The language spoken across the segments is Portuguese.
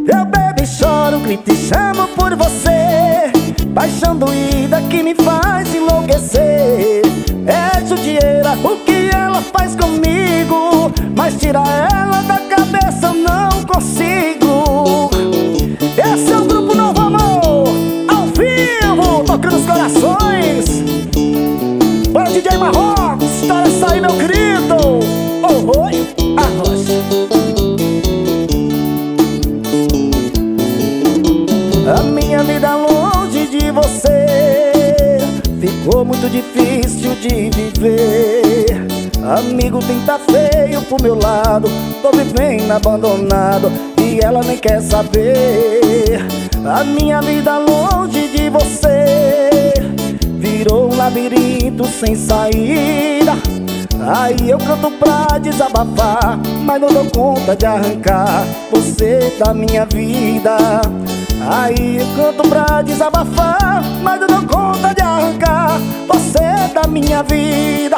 Eu bebo e choro, grito e chamo por você. Paixão doída que me faz enlouquecer. É judieira o que ela faz comigo, mas tirar ela da cabeça eu não consigo. Esse é o Grupo Novo Amor, ao vivo, tocando os corações. Bora DJ Marrocos, história essa aí, meu querido. Oi, arroz. A minha vida longe de você ficou muito difícil de viver. Amigo, tem tá feio pro meu lado, tô vivendo abandonado e ela nem quer saber. A minha vida longe de você virou um labirinto sem saída. Aí eu canto pra desabafar, mas não dou conta de arrancar você da minha vida. Aí eu canto pra desabafar, mas não dou conta de arrancar você da minha vida.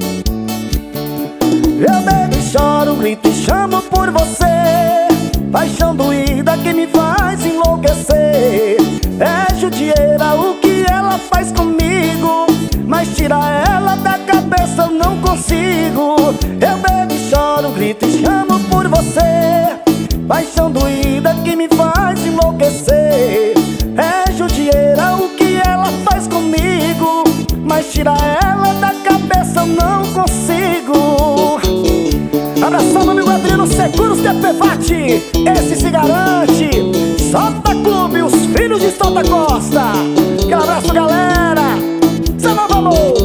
Eu bebo e choro, grito e chamo por você. Paixão doída que me faz enlouquecer. É judieira o que ela faz comigo, mas tirar ela da cabeça eu não consigo. Eu bebo e choro, grito e chamo por você. Paixão doída que me faz enlouquecer. É judieira o que ela faz comigo, mas tirar ela da cabeça eu não consigo. Abração, meu amigo Adriano Seguros DPVAT, esse se garante. Solta Clube, os filhos de Solta Costa. Aquele abraço, galera. Seu Novo Amor.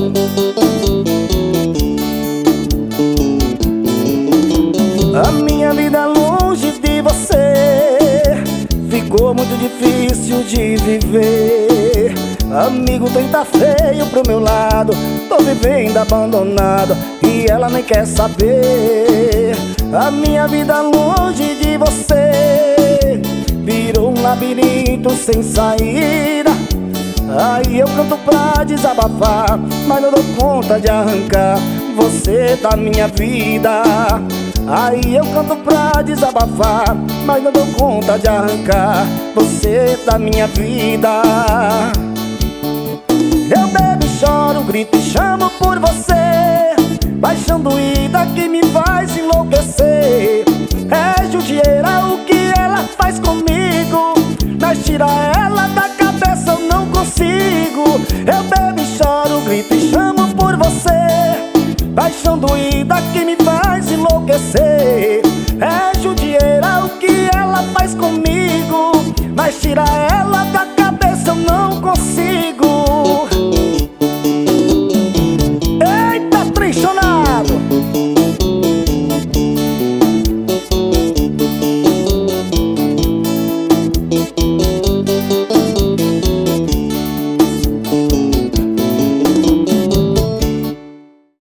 A minha vida longe de você ficou muito difícil de viver. Amigo, tem tá feio pro meu lado, tô vivendo abandonado e ela nem quer saber. A minha vida longe de você virou um labirinto sem saída. Aí eu canto pra desabafar, mas não dou conta de arrancar você da minha vida. Aí eu canto pra desabafar, mas não dou conta de arrancar você da minha vida. Eu bebo e choro, grito e chamo por você. Paixão doída que me faz enlouquecer. É judieira o que ela faz comigo, mas tirar ela da cabeça eu não consigo. Eu bebo e choro, grito e chamo por você. Paixão doída que me faz enlouquecer. É judieira o que ela faz comigo, mas tirar